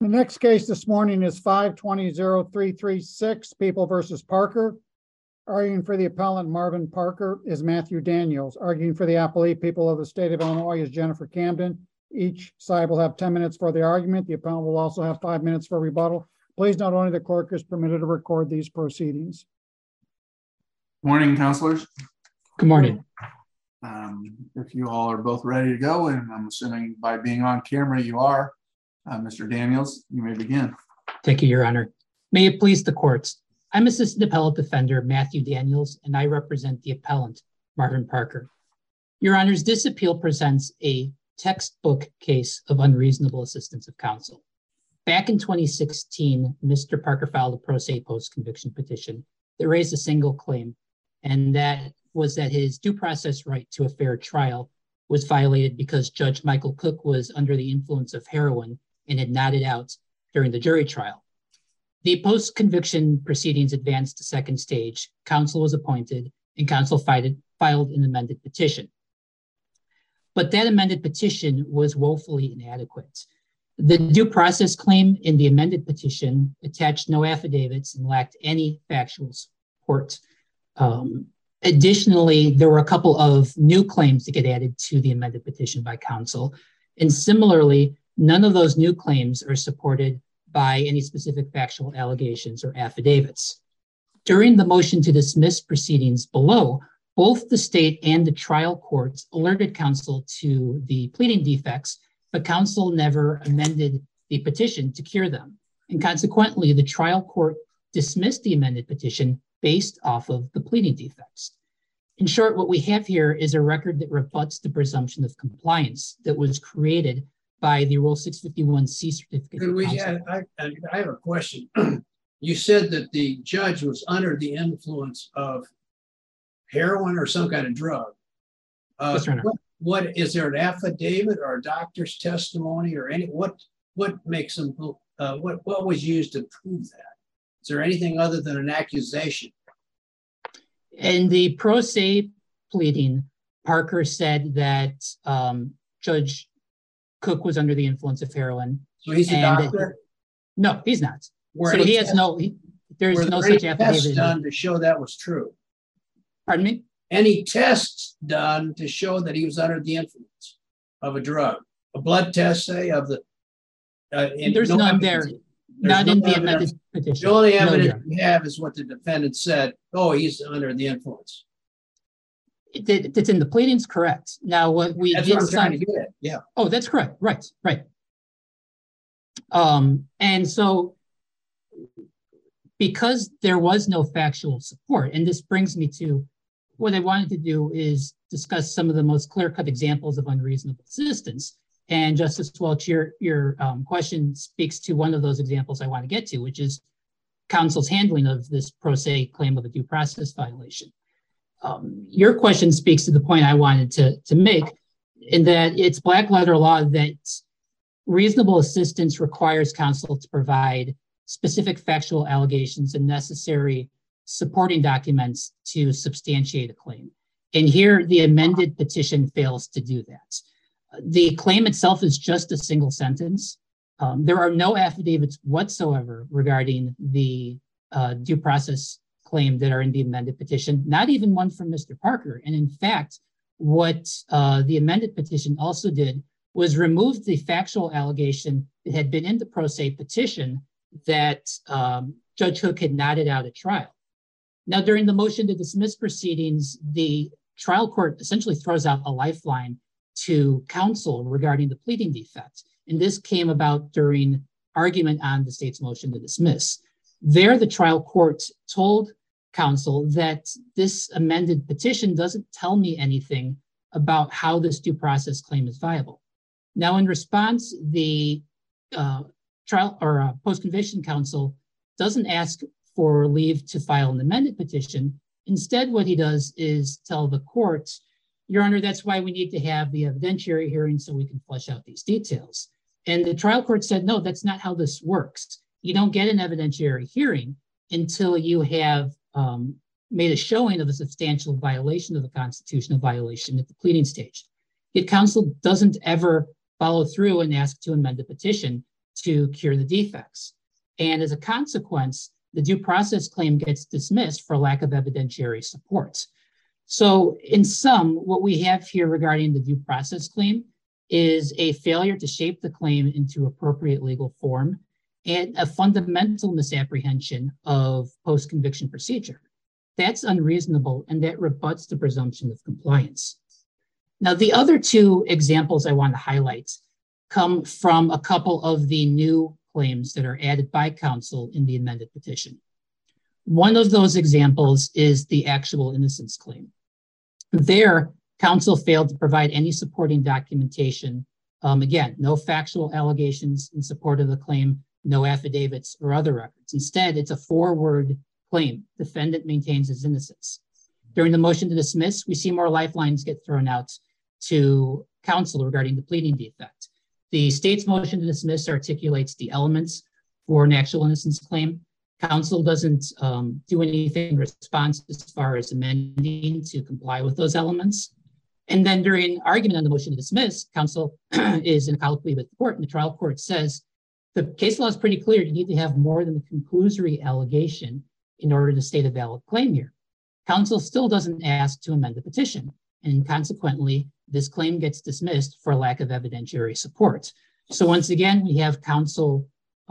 The next case this morning is 520-336, People versus Parker. Arguing for the appellant, Marvin Parker, is Matthew Daniels. Arguing for the appellee, People of the State of Illinois, is Jennifer Camden. Each side will have 10 minutes for the argument. The appellant will also have 5 minutes for rebuttal. Please note only the clerk is permitted to record these proceedings. Morning, counselors. Good morning. If you all are both ready to go, and I'm assuming by being on camera you are, Mr. Daniels, you may begin. Thank you, Your Honor. May it please the courts. I'm Assistant Appellate Defender Matthew Daniels, and I represent the appellant, Marvin Parker. Your Honors, this appeal presents a textbook case of unreasonable assistance of counsel. Back in 2016, Mr. Parker filed a pro se post-conviction petition that raised a single claim, and that was that his due process right to a fair trial was violated because Judge Michael Cook was under the influence of heroin and had nodded out during the jury trial. The post-conviction proceedings advanced to second stage. Counsel was appointed, and counsel filed an amended petition. But that amended petition was woefully inadequate. The due process claim in the amended petition attached no affidavits and lacked any factual support. Additionally, there were a couple of new claims that get added to the amended petition by counsel. And similarly, none of those new claims are supported by any specific factual allegations or affidavits. During the motion to dismiss proceedings below, both the state and the trial courts alerted counsel to the pleading defects, but counsel never amended the petition to cure them. And consequently, the trial court dismissed the amended petition based off of the pleading defects. In short, what we have here is a record that rebuts the presumption of compliance that was created by the Rule 651C certificate. I have a question. You said that the judge was under the influence of heroin or some kind of drug. What is there an affidavit or a doctor's testimony or any what makes them what was used to prove that? Is there anything other than an accusation? In the pro se pleading, Parker said that Judge Cook was under the influence of heroin. So he's a doctor? No, he's not. So he has there's no such affidavit. Tests done to show that was true? Pardon me? Any tests done to show that he was under the influence of a drug? A blood test, say, of the... there's none there. Not in the amended petition. The only evidence we have is what the defendant said. Oh, he's under the influence. It's in the pleadings, correct. Now, what we That's did... what I'm trying to get at, yeah. Oh, that's correct. Right. And so, because there was no factual support, and this brings me to what I wanted to do is discuss some of the most clear-cut examples of unreasonable assistance. And Justice Welch, your question speaks to one of those examples I want to get to, which is counsel's handling of this pro se claim of a due process violation. Your question speaks to the point I wanted to make, in that it's black letter law that reasonable assistance requires counsel to provide specific factual allegations and necessary supporting documents to substantiate a claim. And here, the amended petition fails to do that. The claim itself is just a single sentence. There are no affidavits whatsoever regarding the due process claim that are in the amended petition, not even one from Mr. Parker. And in fact, what the amended petition also did was remove the factual allegation that had been in the pro se petition that Judge Cook had nodded out at trial. Now, during the motion to dismiss proceedings, the trial court essentially throws out a lifeline to counsel regarding the pleading defect. And this came about during argument on the state's motion to dismiss. There, the trial court told counsel that this amended petition doesn't tell me anything about how this due process claim is viable. Now, in response, the trial or post-conviction counsel doesn't ask for leave to file an amended petition. Instead, what he does is tell the court, Your Honor, that's why we need to have the evidentiary hearing so we can flesh out these details. And the trial court said, no, that's not how this works. You don't get an evidentiary hearing until you have made a showing of a substantial violation of the constitutional violation at the pleading stage. Yet counsel doesn't ever follow through and ask to amend the petition to cure the defects. And as a consequence, the due process claim gets dismissed for lack of evidentiary support. So in sum, what we have here regarding the due process claim is a failure to shape the claim into appropriate legal form and a fundamental misapprehension of post-conviction procedure. That's unreasonable, and that rebuts the presumption of compliance. Now, the other two examples I want to highlight come from a couple of the new claims that are added by counsel in the amended petition. One of those examples is the actual innocence claim. There, counsel failed to provide any supporting documentation. Again, no factual allegations in support of the claim, no affidavits or other records. Instead, it's a four-word claim. Defendant maintains his innocence. During the motion to dismiss, we see more lifelines get thrown out to counsel regarding the pleading defect. The state's motion to dismiss articulates the elements for an actual innocence claim. Counsel doesn't do anything in response as far as amending to comply with those elements. And then during argument on the motion to dismiss, counsel is in a colloquy with the court, and the trial court says, the case law is pretty clear. You need to have more than a conclusory allegation in order to state a valid claim here. Counsel still doesn't ask to amend the petition, and consequently, this claim gets dismissed for lack of evidentiary support. So once again, we have counsel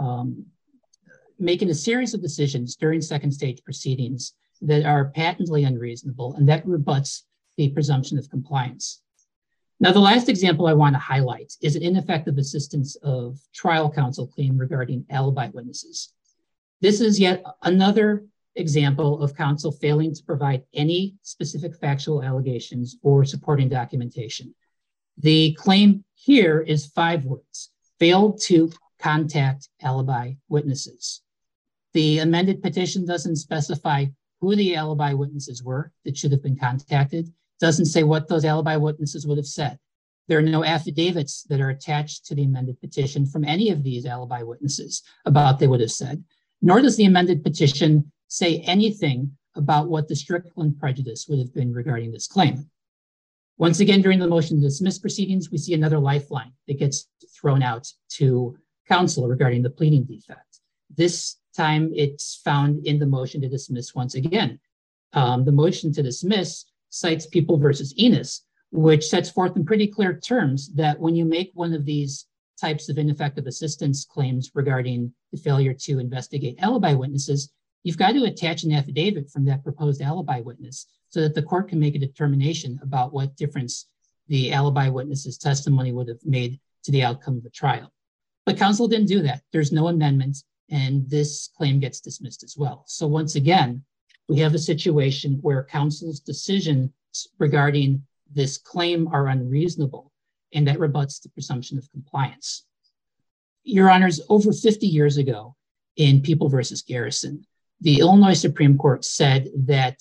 making a series of decisions during second stage proceedings that are patently unreasonable, and that rebuts the presumption of compliance. Now, the last example I want to highlight is an ineffective assistance of trial counsel claim regarding alibi witnesses. This is yet another example of counsel failing to provide any specific factual allegations or supporting documentation. The claim here is 5 words: failed to contact alibi witnesses. The amended petition doesn't specify who the alibi witnesses were that should have been contacted, doesn't say what those alibi witnesses would have said. There are no affidavits that are attached to the amended petition from any of these alibi witnesses about what they would have said, nor does the amended petition say anything about what the Strickland prejudice would have been regarding this claim. Once again, during the motion to dismiss proceedings, we see another lifeline that gets thrown out to counsel regarding the pleading defect. This time it's found in the motion to dismiss once again. The motion to dismiss cites People versus Enos, which sets forth in pretty clear terms that when you make one of these types of ineffective assistance claims regarding the failure to investigate alibi witnesses, you've got to attach an affidavit from that proposed alibi witness so that the court can make a determination about what difference the alibi witness's testimony would have made to the outcome of the trial. But counsel didn't do that. There's no amendment, and this claim gets dismissed as well. So once again, we have a situation where counsel's decisions regarding this claim are unreasonable, and that rebuts the presumption of compliance. Your Honors, over 50 years ago in People versus Garrison, the Illinois Supreme Court said that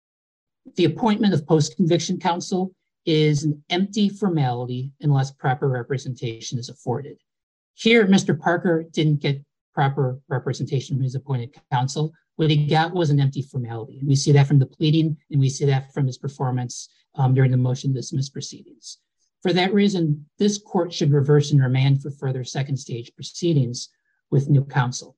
the appointment of post-conviction counsel is an empty formality unless proper representation is afforded. Here, Mr. Parker didn't get proper representation from his appointed counsel. What he got was an empty formality. And we see that from the pleading, and we see that from his performance during the motion to dismiss proceedings. For that reason, this court should reverse and remand for further second stage proceedings with new counsel.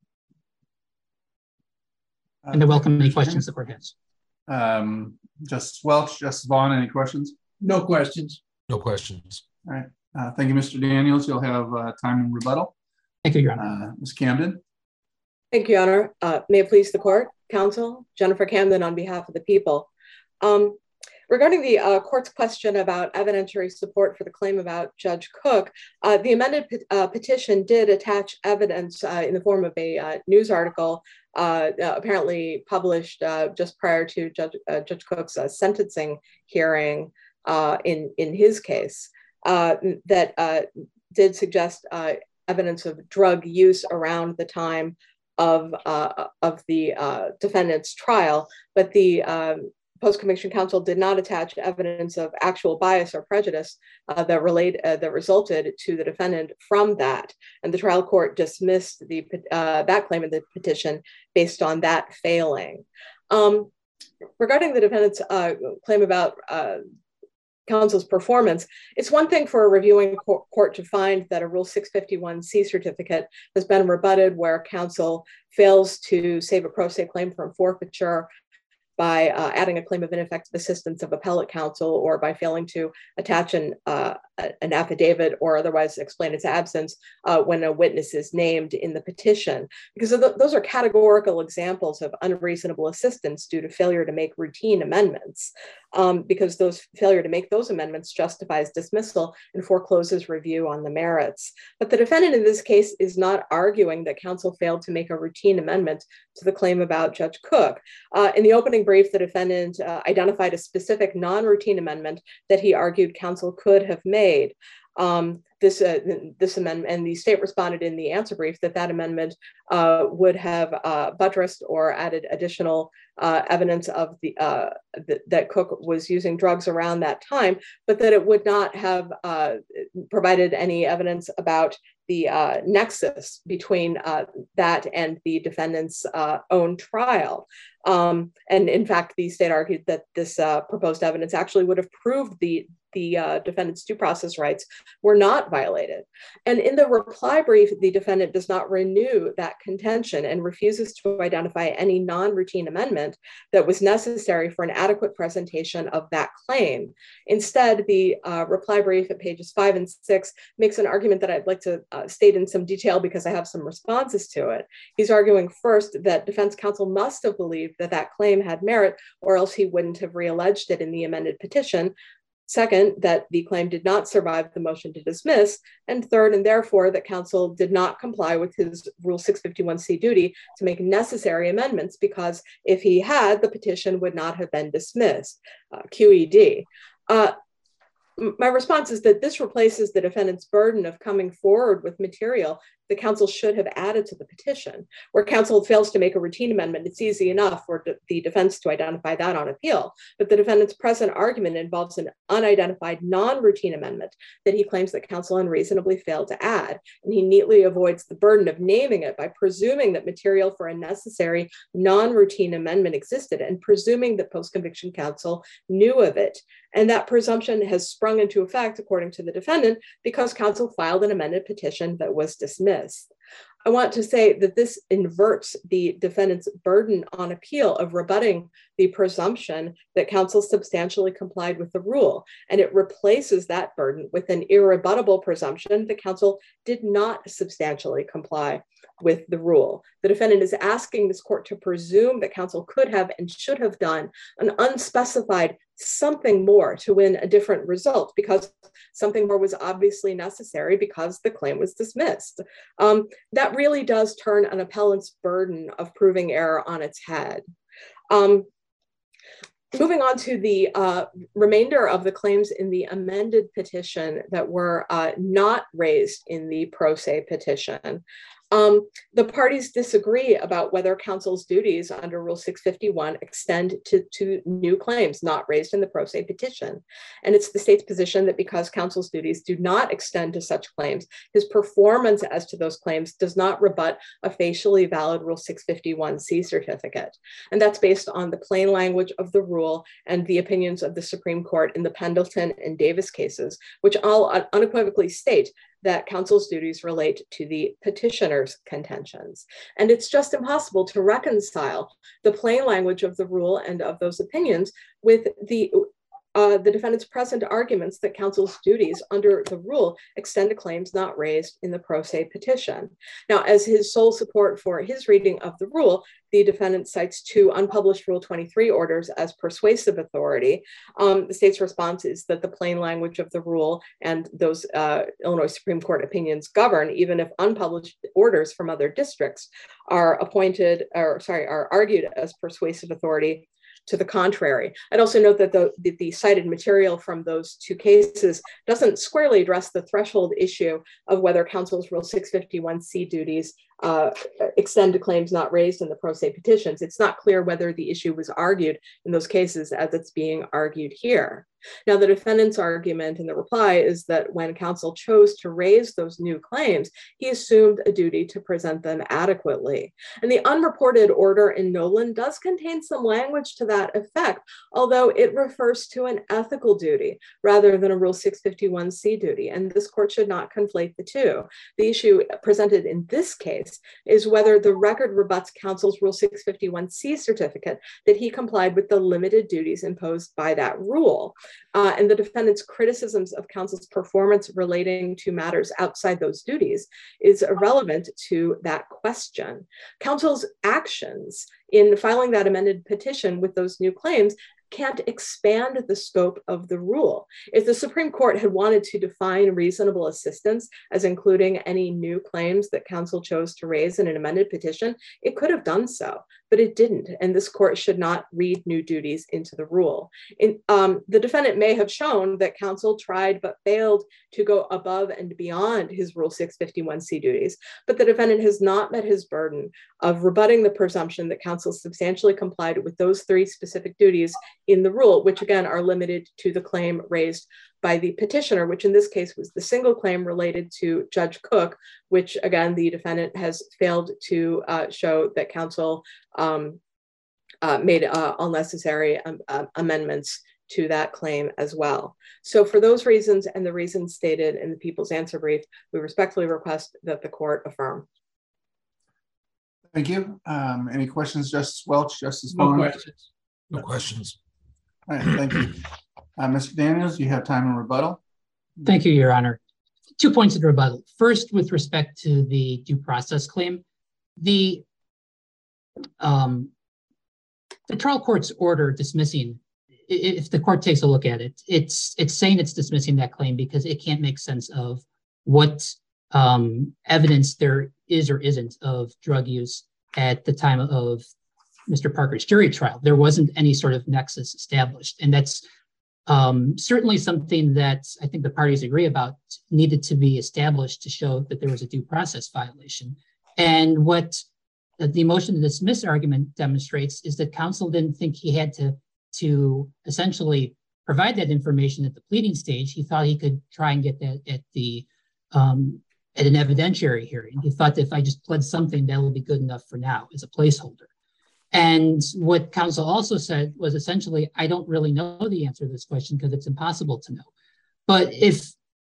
And I welcome any questions the court has. Justice Welch, Justice Vaughn, any questions? No questions. No questions. All right. Thank you, Mr. Daniels. You'll have time in rebuttal. Thank you, Your Honor. Ms. Camden. Thank you, Your Honor. May it please the court, counsel, Jennifer Camden on behalf of the people. Regarding the court's question about evidentiary support for the claim about Judge Cook, the amended petition did attach evidence in the form of a news article apparently published just prior to Judge Cook's sentencing hearing in his case that did suggest evidence of drug use around the time of the defendant's trial, but the post-conviction counsel did not attach evidence of actual bias or prejudice that resulted to the defendant from that, and the trial court dismissed that claim in the petition based on that failing. Regarding the defendant's claim about counsel's performance. It's one thing for a reviewing court to find that a Rule 651C certificate has been rebutted where counsel fails to save a pro se claim from forfeiture by adding a claim of ineffective assistance of appellate counsel, or by failing to attach an affidavit or otherwise explain its absence when a witness is named in the petition. Because those are categorical examples of unreasonable assistance due to failure to make routine amendments, because those failure to make those amendments justifies dismissal and forecloses review on the merits. But the defendant in this case is not arguing that counsel failed to make a routine amendment to the claim about Judge Cook. In the opening brief, the defendant identified a specific non-routine amendment that he argued counsel could have made. This amendment, and the state responded in the answer brief that that amendment would have buttressed or added additional evidence of that Cook was using drugs around that time, but that it would not have provided any evidence about the nexus between that and the defendant's own trial. And in fact, the state argued that this proposed evidence actually would have proved the defendant's due process rights were not violated. And in the reply brief, the defendant does not renew that contention and refuses to identify any non-routine amendment that was necessary for an adequate presentation of that claim. Instead, the reply brief at pages 5 and 6 makes an argument that I'd like to state in some detail because I have some responses to it. He's arguing first that defense counsel must have believed that that claim had merit, or else he wouldn't have realleged it in the amended petition. Second, that the claim did not survive the motion to dismiss. And third, and therefore, that counsel did not comply with his Rule 651C duty to make necessary amendments, because if he had, the petition would not have been dismissed, QED. My response is that this replaces the defendant's burden of coming forward with material the counsel should have added to the petition. Where counsel fails to make a routine amendment, it's easy enough for the defense to identify that on appeal. But the defendant's present argument involves an unidentified non-routine amendment that he claims that counsel unreasonably failed to add. And he neatly avoids the burden of naming it by presuming that material for a necessary non-routine amendment existed and presuming that post-conviction counsel knew of it. And that presumption has sprung into effect, according to the defendant, because counsel filed an amended petition that was dismissed. I want to say that this inverts the defendant's burden on appeal of rebutting the presumption that counsel substantially complied with the rule, and it replaces that burden with an irrebuttable presumption that counsel did not substantially comply with the rule. The defendant is asking this court to presume that counsel could have and should have done an unspecified something more to win a different result, because something more was obviously necessary because the claim was dismissed. That really does turn an appellant's burden of proving error on its head. Moving on to the remainder of the claims in the amended petition that were not raised in the pro se petition. The parties disagree about whether counsel's duties under Rule 651 extend to new claims not raised in the pro se petition. And it's the state's position that because counsel's duties do not extend to such claims, his performance as to those claims does not rebut a facially valid Rule 651C certificate. And that's based on the plain language of the rule and the opinions of the Supreme Court in the Pendleton and Davis cases, which all unequivocally state that counsel's duties relate to the petitioner's contentions. And it's just impossible to reconcile the plain language of the rule and of those opinions with the defendant's present arguments that counsel's duties under the rule extend to claims not raised in the pro se petition. Now, as his sole support for his reading of the rule, the defendant cites two unpublished Rule 23 orders as persuasive authority. The state's response is that the plain language of the rule and those Illinois Supreme Court opinions govern, even if unpublished orders from other districts are argued as persuasive authority to the contrary. I'd also note that the cited material from those two cases doesn't squarely address the threshold issue of whether counsel's Rule 651C duties extend to claims not raised in the pro se petitions. It's not clear whether the issue was argued in those cases as it's being argued here. Now, the defendant's argument in the reply is that when counsel chose to raise those new claims, he assumed a duty to present them adequately. And the unreported order in Nolan does contain some language to that effect, although it refers to an ethical duty rather than a Rule 651C duty. And this court should not conflate the two. The issue presented in this case is whether the record rebuts counsel's Rule 651C certificate that he complied with the limited duties imposed by that rule. And the defendant's criticisms of counsel's performance relating to matters outside those duties is irrelevant to that question. Counsel's actions in filing that amended petition with those new claims can't expand the scope of the rule. If the Supreme Court had wanted to define reasonable assistance as including any new claims that counsel chose to raise in an amended petition, it could have done so, but it didn't. And this court should not read new duties into the rule. The defendant may have shown that counsel tried but failed to go above and beyond his Rule 651C duties, but the defendant has not met his burden of rebutting the presumption that counsel substantially complied with those three specific duties in the rule, which again are limited to the claim raised by the petitioner, which in this case was the single claim related to Judge Cook, which again, the defendant has failed to show that counsel made unnecessary amendments to that claim as well. So for those reasons and the reasons stated in the people's answer brief, we respectfully request that the court affirm. Thank you. Any questions, Justice Welch, Justice No Vaughn? questions. No questions. All right, thank you. Mr. Daniels, you have time in rebuttal. Thank you, Your Honor. 2 points of rebuttal. First, with respect to the due process claim, the trial court's order dismissing, if the court takes a look at it, it's saying it's dismissing that claim because it can't make sense of what evidence there is or isn't of drug use at the time of Mr. Parker's jury trial. There wasn't any sort of nexus established. And that's certainly something that I think the parties agree about needed to be established to show that there was a due process violation. And what the motion to dismiss argument demonstrates is that counsel didn't think he had to essentially provide that information at the pleading stage. He thought he could try and get that at an evidentiary hearing. He thought that if I just pled something, that will be good enough for now as a placeholder. And what counsel also said was essentially, I don't really know the answer to this question because it's impossible to know. But if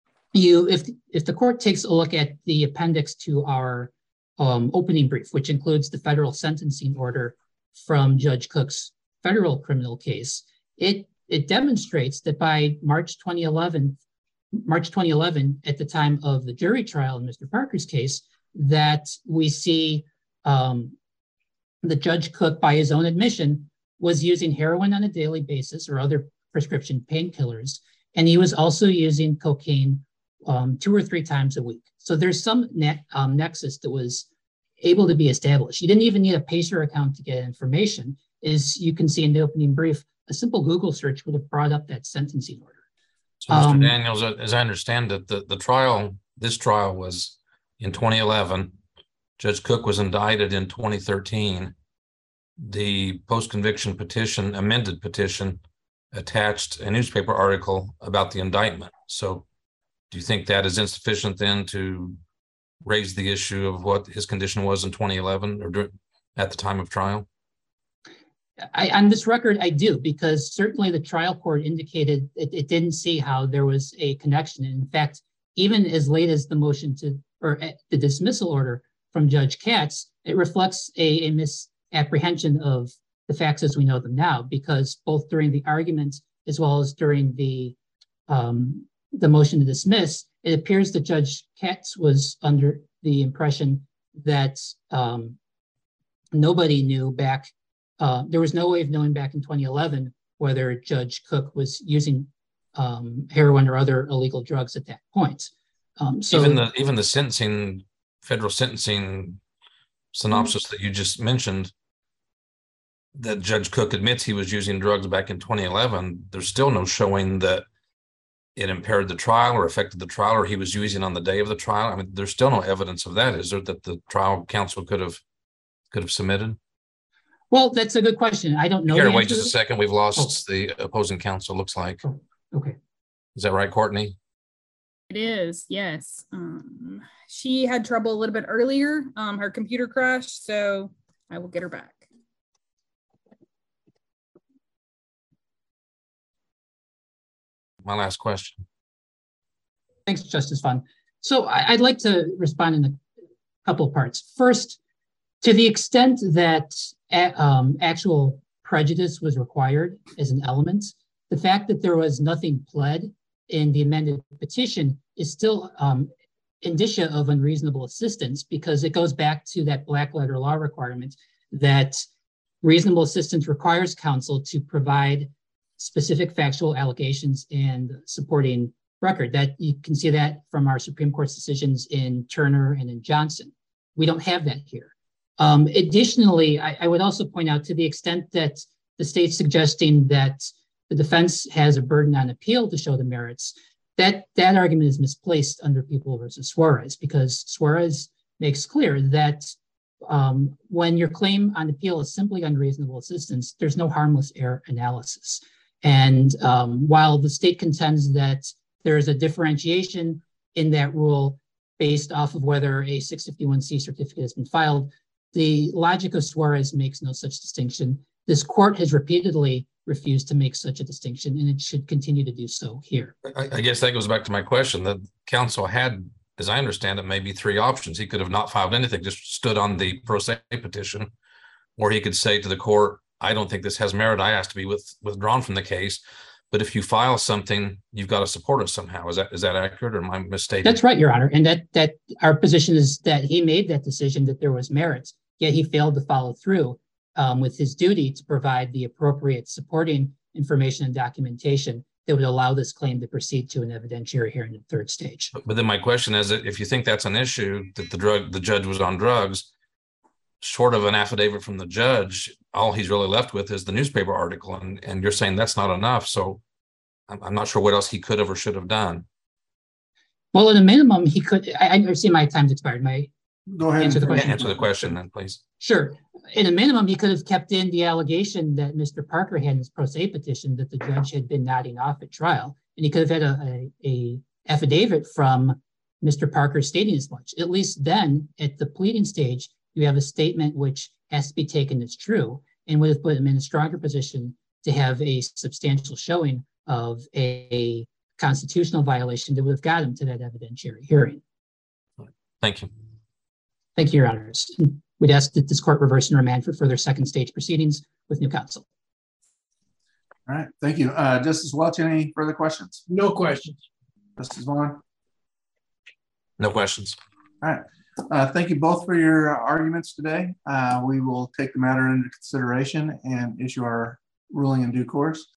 the court takes a look at the appendix to our opening brief, which includes the federal sentencing order from Judge Cook's federal criminal case, it demonstrates that by March 2011, at the time of the jury trial in Mr. Parker's case, that we see the Judge Cook, by his own admission, was using heroin on a daily basis or other prescription painkillers. And he was also using cocaine 2 or 3 times a week. So there's some nexus that was able to be established. You didn't even need a PACER account to get information. As you can see in the opening brief, a simple Google search would have brought up that sentencing order. So, Mr. Daniels, as I understand it, this trial was in 2011. Judge Cook was indicted in 2013. The post-conviction petition, amended petition, attached a newspaper article about the indictment. So do you think that is insufficient then to raise the issue of what his condition was in 2011 or at the time of trial? On this record, I do, because certainly the trial court indicated it didn't see how there was a connection. And in fact, even as late as the motion or the dismissal order from Judge Katz, it reflects a misapprehension of the facts as we know them now, because both during the argument as well as during the motion to dismiss, it appears that Judge Katz was under the impression that nobody knew back. There was no way of knowing back in 2011 whether Judge Cook was using heroin or other illegal drugs at that point. So even the sentencing, federal sentencing synopsis that you just mentioned, that Judge Cook admits he was using drugs back in 2011, there's still no showing that it impaired the trial or affected the trial, or he was using on the day of the trial? I mean, there's still no evidence of that, is there, that the trial counsel could have submitted? Well, that's a good question. I don't know. Here, the wait answer just to a second. We've lost the opposing counsel, looks like. Oh, okay. Is that right, Courtney? It is, yes. She had trouble a little bit earlier. Her computer crashed, so I will get her back. My last question. Thanks, Justice Fund. So I'd like to respond in a couple of parts. First, to the extent that actual prejudice was required as an element, the fact that there was nothing pled in the amended petition is still indicia of unreasonable assistance, because it goes back to that black letter law requirement that reasonable assistance requires counsel to provide specific factual allegations and supporting record. That you can see that from our Supreme Court's decisions in Turner and in Johnson. We don't have that here. Additionally, I would also point out, to the extent that the state's suggesting that the defense has a burden on appeal to show the merits, that argument is misplaced under People versus Suarez, because Suarez makes clear that when your claim on appeal is simply unreasonable assistance, there's no harmless error analysis. And while the state contends that there is a differentiation in that rule based off of whether a 651C certificate has been filed, the logic of Suarez makes no such distinction. This court has repeatedly refused to make such a distinction, and it should continue to do so here. I guess that goes back to my question. The counsel had, as I understand it, maybe three options. He could have not filed anything, just stood on the pro se petition, or he could say to the court, I don't think this has merit. I ask to be withdrawn from the case. But if you file something, you've got to support it somehow. Is that accurate, or am I mistaken? That's right, Your Honor. And that our position is that he made that decision that there was merit, yet he failed to follow through with his duty to provide the appropriate supporting information and documentation that would allow this claim to proceed to an evidentiary hearing in the third stage. But then my question is, if you think that's an issue, that the judge was on drugs, short of an affidavit from the judge, all he's really left with is the newspaper article, and you're saying that's not enough. So I'm not sure what else he could have or should have done. Well, at a minimum, he could. I see my time's expired. Go ahead. Answer the question. Answer the question then, please. Sure. In a minimum, he could have kept in the allegation that Mr. Parker had in his pro se petition that the judge had been nodding off at trial, and he could have had a affidavit from Mr. Parker stating as much. At least then, at the pleading stage, you have a statement which has to be taken as true, and would have put him in a stronger position to have a substantial showing of a constitutional violation that would have got him to that evidentiary hearing. Thank you. Thank you, Your Honors. We'd ask that this court reverse and remand for further second stage proceedings with new counsel. All right, thank you. Justice Welch, any further questions? No questions. Justice Vaughn? No questions. All right. Thank you both for your arguments today. We will take the matter into consideration and issue our ruling in due course.